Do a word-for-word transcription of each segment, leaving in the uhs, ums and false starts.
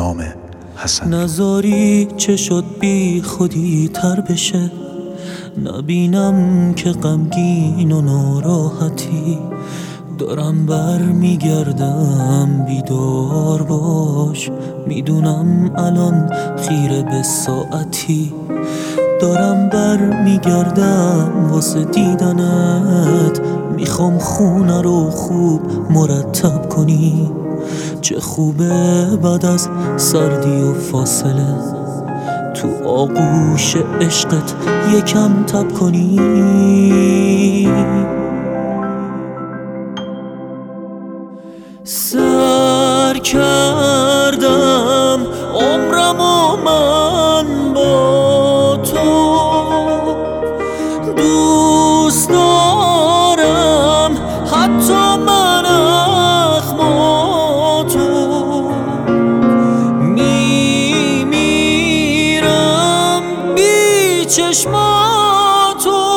نام حسن. نذاری چه شد بی خودی تر بشه، نبینم که غمگین و ناراحتی. دارم بر میگردم بیدار باش، میدونم الان خیره به ساعتی. دارم بر میگردم واسه دیدنت، میخوام خونه رو خوب مرتب کنی. چه خوبه بعد از سردی و فاصله تو آغوش عشقت یکم تب کنی. سر کردم عمرم و من با تو، دوست دارم حتی من اخما تو. میمیرم بی چشماتو.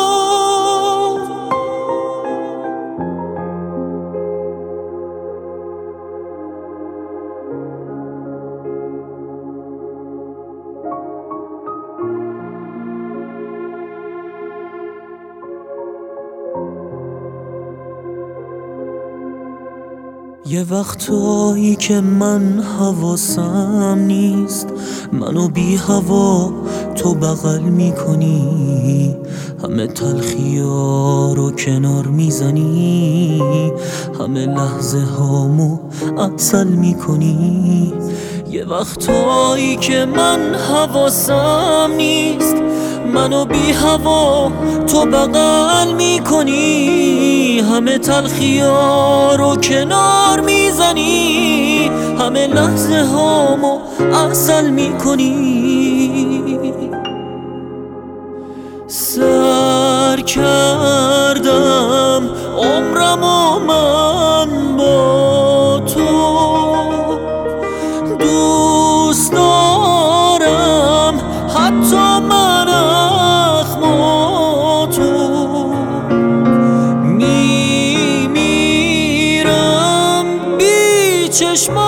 یه وقتایی که من حواسم نیست، منو بی هوا تو بغل میکنی، همه تلخی‌ها رو کنار میزنی، همه لحظه هامو عسل میکنی. یه وقتایی که من حواسم نیست، منو بی هوا تو بغل میکنی، همه تلخی‌ها رو کنار میزنی، همه لحظه هامو عسل میکنی. سر کردم عمرم و من با تو، دوست دارم حتی من اخما تو. میمیرم بی چشم